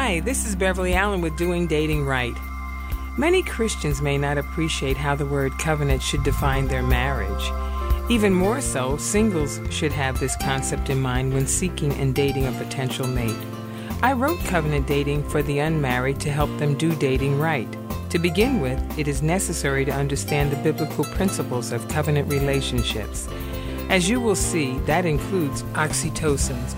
Hi, this is Beverly Allen with Doing Dating Right. Many Christians may not appreciate how the word covenant should define their marriage. Even more so, singles should have this concept in mind when seeking and dating a potential mate. I wrote Covenant Dating for the unmarried to help them do dating right. To begin with, it is necessary to understand the biblical principles of covenant relationships. As you will see, that includes oxytocins.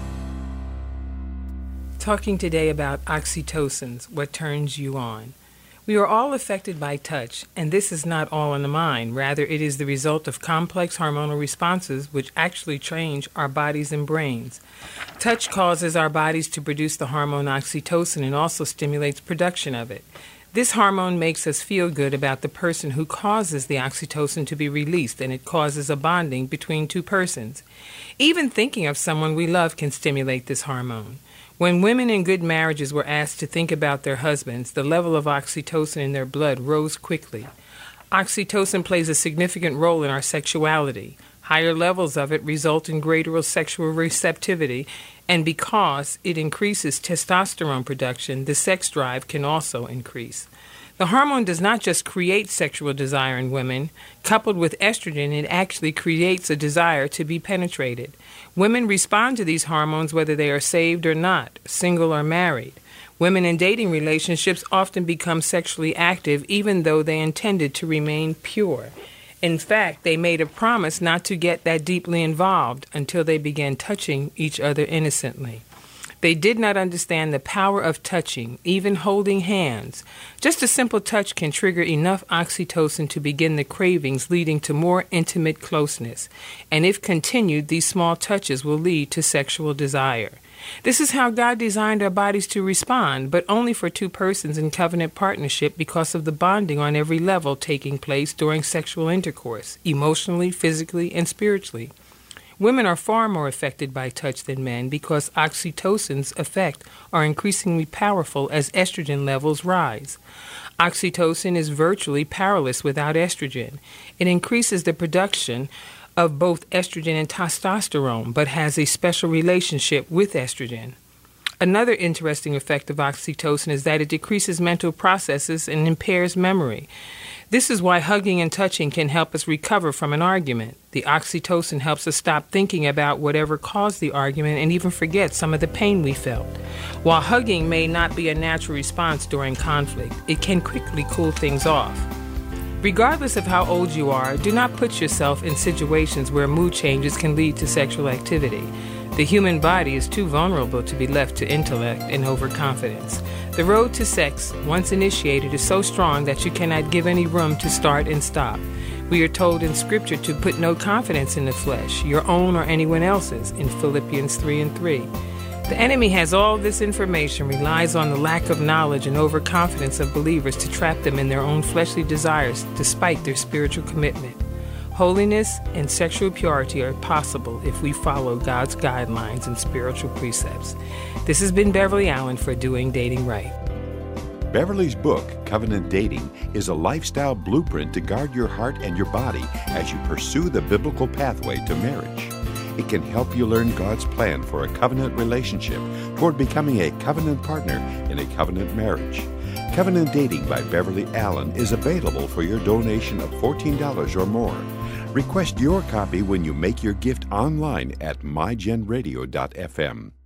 Talking today about oxytocins, what turns you on. We are all affected by touch, and this is not all in the mind. Rather, it is the result of complex hormonal responses which actually change our bodies and brains. Touch causes our bodies to produce the hormone oxytocin and also stimulates production of it. This hormone makes us feel good about the person who causes the oxytocin to be released, and it causes a bonding between two persons. Even thinking of someone we love can stimulate this hormone. When women in good marriages were asked to think about their husbands, the level of oxytocin in their blood rose quickly. Oxytocin plays a significant role in our sexuality. Higher levels of it result in greater sexual receptivity, and because it increases testosterone production, the sex drive can also increase. The hormone does not just create sexual desire in women. Coupled with estrogen, it actually creates a desire to be penetrated. Women respond to these hormones whether they are saved or not, single or married. Women in dating relationships often become sexually active even though they intended to remain pure. In fact, they made a promise not to get that deeply involved until they began touching each other innocently. They did not understand the power of touching, even holding hands. Just a simple touch can trigger enough oxytocin to begin the cravings, leading to more intimate closeness. And if continued, these small touches will lead to sexual desire. This is how God designed our bodies to respond, but only for two persons in covenant partnership because of the bonding on every level taking place during sexual intercourse, emotionally, physically, and spiritually. Women are far more affected by touch than men because oxytocin's effect are increasingly powerful as estrogen levels rise. Oxytocin is virtually powerless without estrogen. It increases the production of both estrogen and testosterone, but has a special relationship with estrogen. Another interesting effect of oxytocin is that it decreases mental processes and impairs memory. This is why hugging and touching can help us recover from an argument. The oxytocin helps us stop thinking about whatever caused the argument and even forget some of the pain we felt. While hugging may not be a natural response during conflict, it can quickly cool things off. Regardless of how old you are, do not put yourself in situations where mood changes can lead to sexual activity. The human body is too vulnerable to be left to intellect and overconfidence. The road to sex, once initiated, is so strong that you cannot give any room to start and stop. We are told in Scripture to put no confidence in the flesh, your own or anyone else's, in Philippians 3:3. The enemy has all this information, relies on the lack of knowledge and overconfidence of believers to trap them in their own fleshly desires despite their spiritual commitment. Holiness and sexual purity are possible if we follow God's guidelines and spiritual precepts. This has been Beverly Allen for Doing Dating Right. Beverly's book, Covenant Dating, is a lifestyle blueprint to guard your heart and your body as you pursue the biblical pathway to marriage. It can help you learn God's plan for a covenant relationship toward becoming a covenant partner in a covenant marriage. Covenant Dating by Beverly Allen is available for your donation of $14 or more. Request your copy when you make your gift online at mygenradio.fm.